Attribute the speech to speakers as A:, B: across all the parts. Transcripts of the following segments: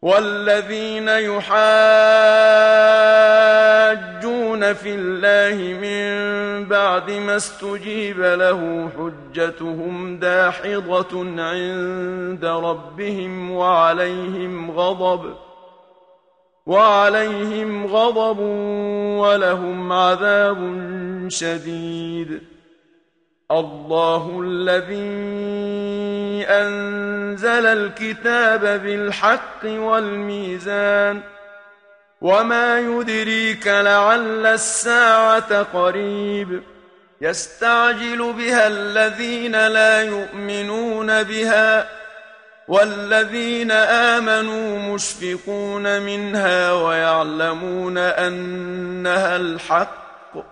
A: والذين يحاجون في الله من بعد ما استجيب له حجتهم داحضة عند ربهم وعليهم غضب ولهم عذاب شديد. الله الذي أنزل الكتاب بالحق والميزان وما يدريك لعل الساعة قريب يستعجل بها الذين لا يؤمنون بها والذين آمنوا مشفقون منها ويعلمون أنها الحق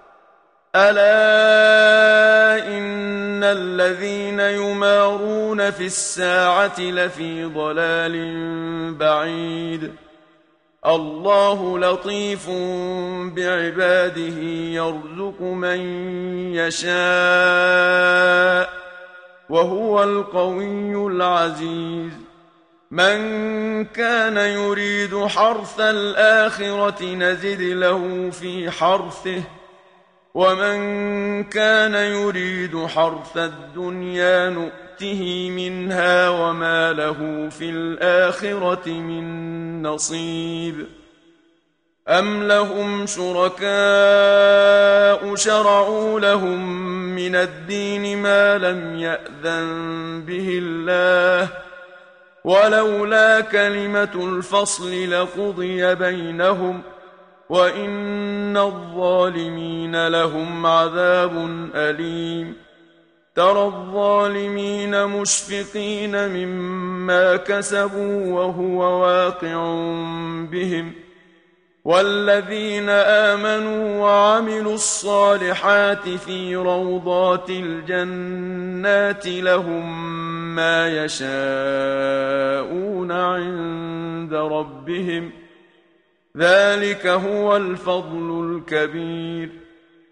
A: ألا إن الذين يمارون في الساعة لفي ضلال بعيد. الله لطيف بعباده يرزق من يشاء وهو القوي العزيز. من كان يريد حرث الآخرة نزد له في حرثه ومن كان يريد حرث الدنيا نؤته منها وما له في الآخرة من نصيب. أم لهم شركاء شرعوا لهم من الدين ما لم يأذن به الله ولولا كلمة الفصل لقضي بينهم وإن الظالمين لهم عذاب أليم. ترى الظالمين مشفقين مما كسبوا وهو واقع بهم والذين آمنوا وعملوا الصالحات في روضات الجنات لهم ما يشاءون عند ربهم ذلك هو الفضل الكبير.